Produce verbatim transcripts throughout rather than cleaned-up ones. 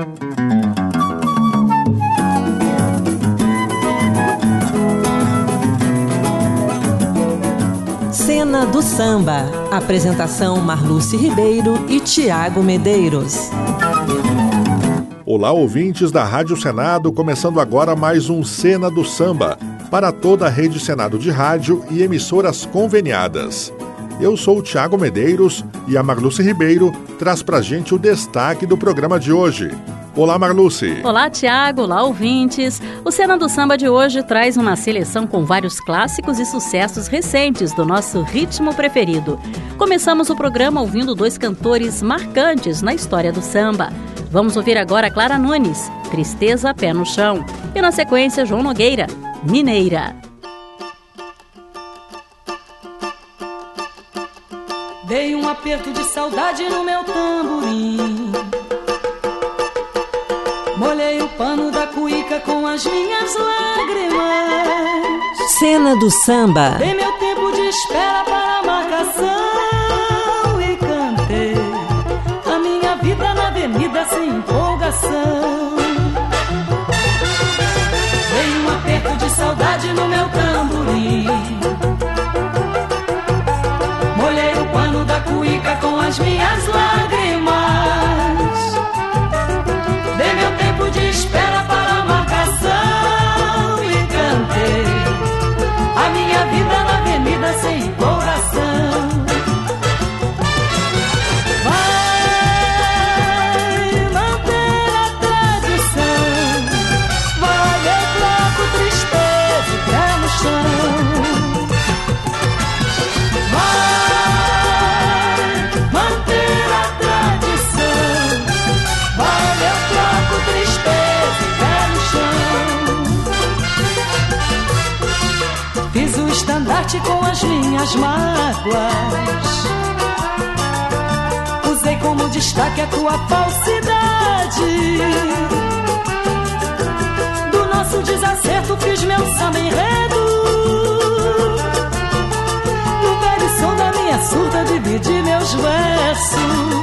Cena do Samba. Apresentação Marluce Ribeiro e Tiago Medeiros. Olá, ouvintes da Rádio Senado, começando agora mais um Cena do Samba, para toda a Rede Senado de rádio e emissoras conveniadas. Eu sou o Tiago Medeiros e a Marluce Ribeiro traz pra gente o destaque do programa de hoje. Olá, Marluce. Olá, Tiago. Olá, ouvintes. O Cena do Samba de hoje traz uma seleção com vários clássicos e sucessos recentes do nosso ritmo preferido. Começamos o programa ouvindo dois cantores marcantes na história do samba. Vamos ouvir agora Clara Nunes, Tristeza, Pé no Chão. E na sequência, João Nogueira, Mineira. Dei um aperto de saudade no meu tamborim, molhei o pano da cuíca com as minhas lágrimas. Cena do Samba. Dei meu tempo de espera para a marcação e cantei a minha vida na avenida sem empolgação. Dei um aperto de saudade no meu tamborim, molhei o pano da cuíca com as minhas lágrimas. Dei meu tempo de espera para a marcação e cantei a minha vida na avenida sem empolgação. Vai manter a tradição, vai eu troco tristeza e pé no chão. Vai manter a tradição, vai eu troco tristeza e pé no chão. Fiz o estandarte com as minhas mágoas, usei como destaque a tua falsidade. Do nosso desacerto fiz meu samba enredo, no velho som da minha surda dividi meus versos.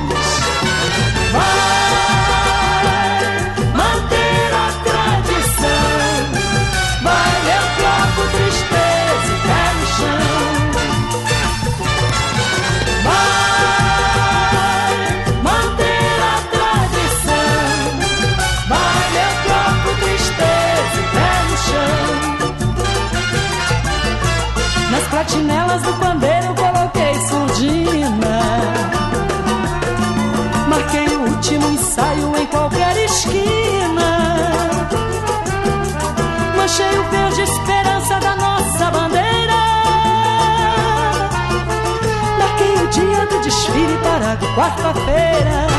Vai manter a tradição, vai eu troco tristeza e pé no chão. Vai manter a tradição, vai eu troco tristeza e pé no chão. Nas platinelas do pandeiro coloquei surdina, marquei o último ensaio em qualquer esquina, manchei o verde esperança da nossa bandeira, marquei o dia do desfile para quarta-feira.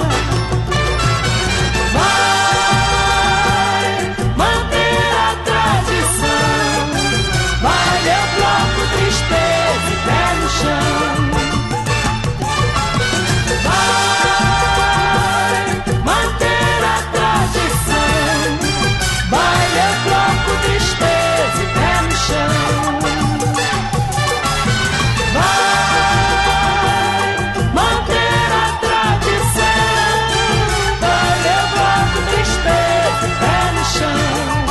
Vai manter a tradição, vai eu troco tristeza e pé no chão. Vai manter a tradição, vai eu troco tristeza e pé no chão. Vai manter a tradição, vai eu troco tristeza e pé no chão.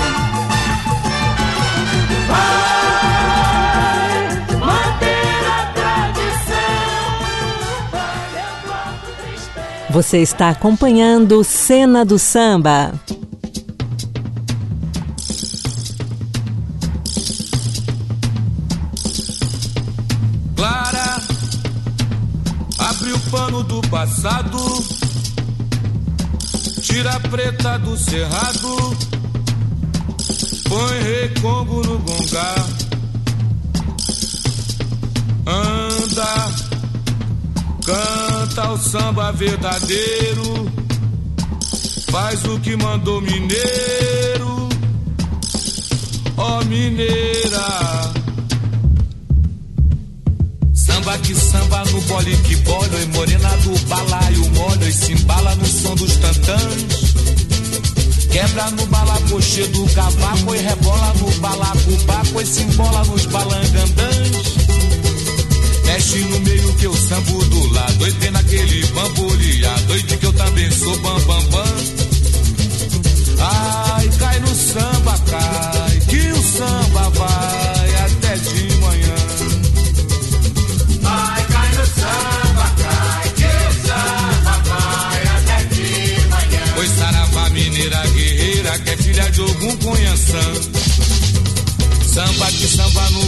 Vai manter a tradição, vai eu troco tristeza. Você está acompanhando Cena do Samba. Clara, abre o pano do passado, tira a preta do cerrado, põe recongo no gongá, anda, canta o samba verdadeiro, faz o que mandou mineiro, ó mineira. Samba que samba no bole que bola, e morena do balaio molha, e se embala no som dos tantãs. Quebra no balacochê do cavaco, e rebola no balacobaco, e se embola nos balangandãs. Mexe no meio que eu sambo do lado, doide naquele bamboleado, doide que eu também sou bam bam bam.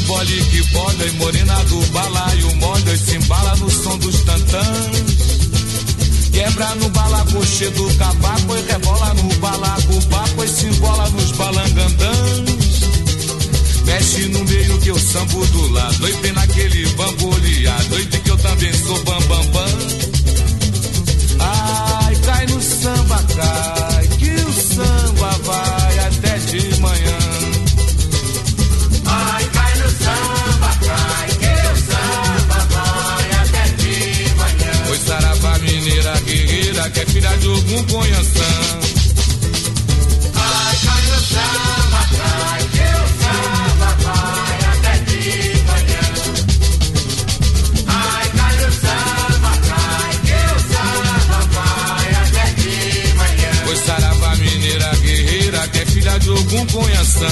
bole que bola, e morena do balaio molha, e se embala no som dos tantãs. Quebra no balacoche do cavaco e rebola no balaco papo e se embola nos balangandãs. Mexe no meio que eu sambo do lado, doido naquele bamboleado, doido que eu também sou bambambam. Bam, bam. Ai, cai no samba, cai, que o samba vai até de manhã. Ai, cai no samba, cai, que o samba vai até de manhã. Oi, saravá mineira guerreira, que é filha de algum conhaçã. Ai, cai no samba, cai, que o samba vai até de manhã. Ai, cai no samba, cai, que o samba vai até de manhã. Oi, saravá mineira guerreira, que é filha de algum conhaçã.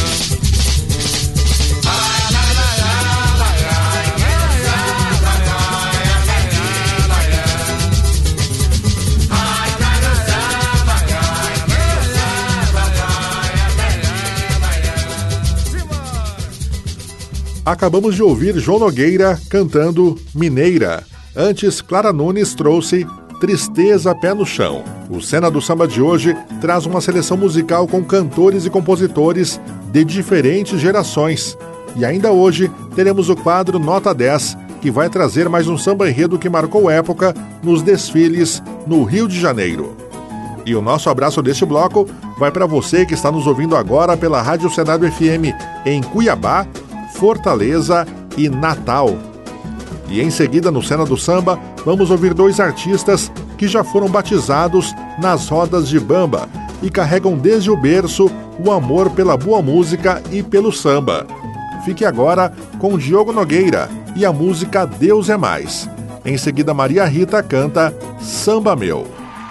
Acabamos de ouvir João Nogueira cantando Mineira. Antes, Clara Nunes trouxe Tristeza Pé no Chão. O Cena do Samba de hoje traz uma seleção musical com cantores e compositores de diferentes gerações. E ainda hoje teremos o quadro Nota dez, que vai trazer mais um samba enredo que marcou época nos desfiles no Rio de Janeiro. E o nosso abraço deste bloco vai para você que está nos ouvindo agora pela Rádio Senado F M em Cuiabá, Fortaleza e Natal. E em seguida, no Cena do Samba, vamos ouvir dois artistas que já foram batizados nas rodas de bamba e carregam desde o berço o amor pela boa música e pelo samba. Fique agora com Diogo Nogueira e a música Deus é Mais. Em seguida, Maria Rita canta Samba Meu.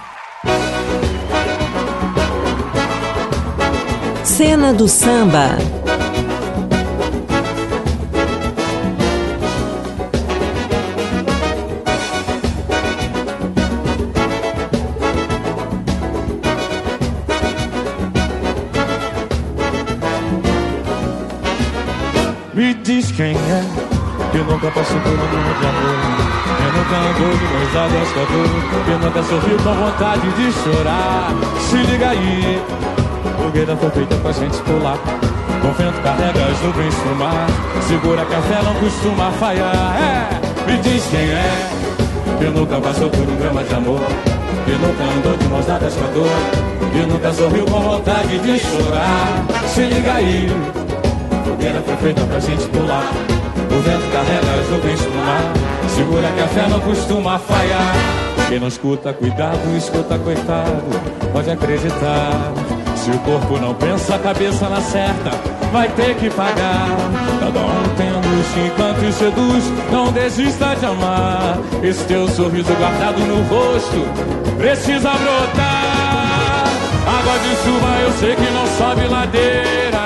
Cena do Samba. Me diz quem é que nunca passou por um mundo de amor, que nunca andou de mãos dadas com a dor, que nunca sorriu com vontade de chorar. Se liga aí, fogueira foi feita pra gente pular, com vento carrega as nuvens pro mar, segura café não costuma falhar. É, me diz quem é que nunca passou por um drama de amor, que nunca andou de mãos dadas com a dor, que nunca sorriu com vontade de chorar. Se liga aí, fogueira foi feita pra gente pular, o vento carrega as nuvens pro mar, segura que a fé não costuma falhar. Quem não escuta, cuidado, escuta, coitado, pode acreditar. Se o corpo não pensa, a cabeça na certa vai ter que pagar. Cada um tem a luz que encanta e seduz, não desista de amar. Esse teu sorriso guardado no rosto precisa brotar. Água de chuva eu sei que não sobe ladeira,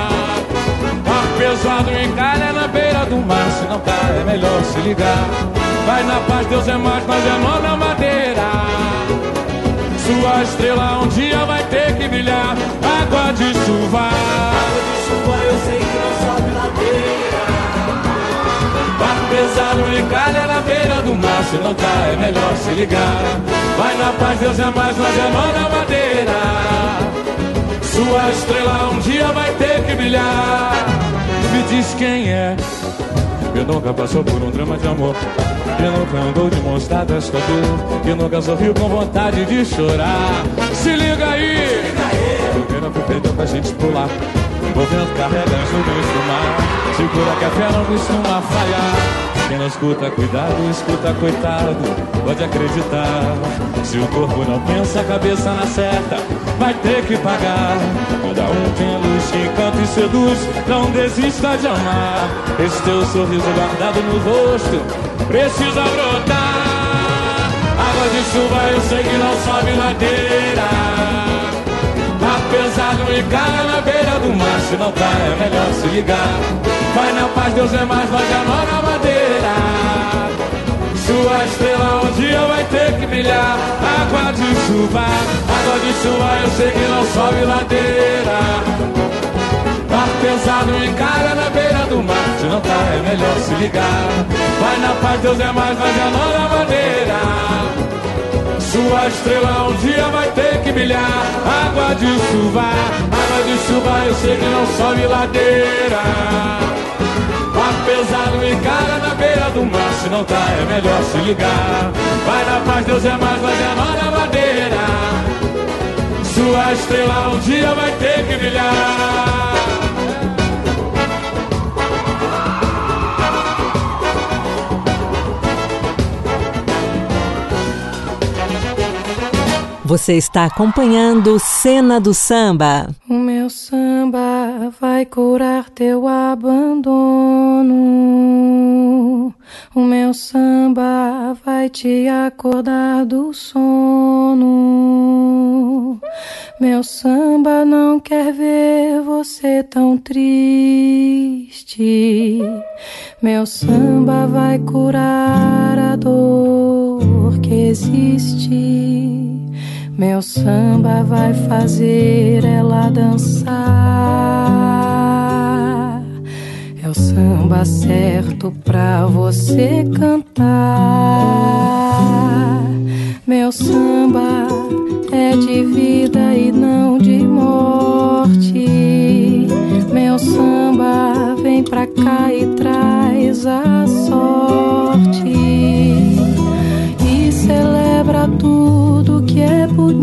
pesado encalha na beira do mar, se não cai é melhor se ligar. Vai na paz, Deus é mais, nós é mão na madeira. Sua estrela um dia vai ter que brilhar. Água de chuva, água de chuva eu sei que não sobe ladeira. barco pesado encalha na beira do mar, se não cai é melhor se ligar. Vai na paz, Deus é mais, nós é mão na madeira. Sua estrela um dia vai ter que brilhar. Me diz quem é que nunca passou por um drama de amor, que nunca andou de mãos dadas com a dor, que nunca sorriu com vontade de chorar. Se liga aí, fogueira foi feita pra gente pular, o vento carrega as nuvens do mar, segura que a fé não costuma falhar. Quem não escuta, cuidado, escuta, coitado, pode acreditar. Se o corpo não pensa, a cabeça na certa vai ter que pagar. Cada um tem a luz que encanta e seduz, não desista de amar. Esse teu sorriso guardado no rosto precisa brotar. Água de chuva eu sei que não sobe ladeira, mar pesado e cai na beira do mar, se não cai é melhor se ligar. Vai na paz, Deus é mais, vai a mão na madeira. Sua estrela um dia vai ter que brilhar. Água de chuva, água de chuva eu sei que não sobe ladeira, mar pesado encalha na beira do mar, se não não tá, é melhor se ligar. Vai na paz, Deus é mais, mas é nós na maneira. Sua estrela um dia vai ter que brilhar. Água de chuva, água de chuva, eu sei que não sobe ladeira. Apesar do encara na beira do mar, se não tá, é melhor se ligar. Vai na paz, Deus é mais, mas é nós na madeira. Sua estrela um dia vai ter que brilhar. Você está acompanhando Cena do Samba. O meu samba vai curar teu abandono. O meu samba vai te acordar do sono. Meu samba não quer ver você tão triste. Meu samba vai curar a dor que existe. Meu samba vai fazer ela dançar. É o samba certo pra você cantar. Meu samba é de vida e não de morte. Meu samba vem pra cá e traz a sorte. E celebra tudo que é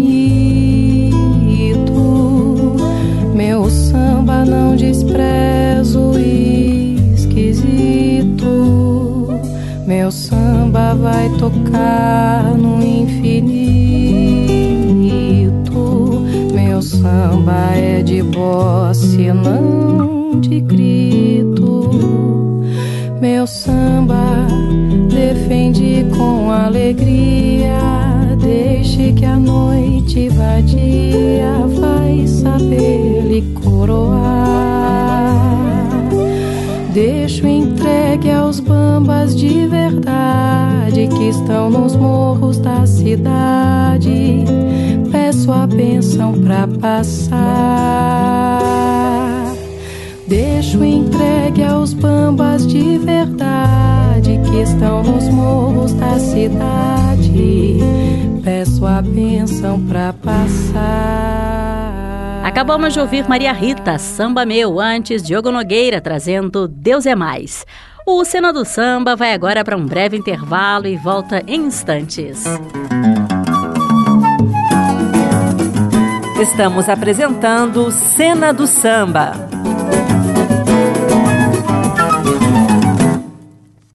bonito. Meu samba não despreza o esquisito. Meu samba vai tocar no infinito. Meu samba é de bossa, não de grito. Meu samba defende com alegria. Deixe que a noite vadia vai saber lhe coroar. Deixo entregue aos bambas de verdade que estão nos morros da cidade. Peço a bênção pra passar. Deixo entregue aos bambas de verdade que estão nos morros da cidade. Peço a bênção pra passar. Acabamos de ouvir Maria Rita, Samba Meu, antes Diogo Nogueira trazendo Deus é Mais. O Cena do Samba vai agora para um breve intervalo e volta em instantes. Estamos apresentando Cena do Samba.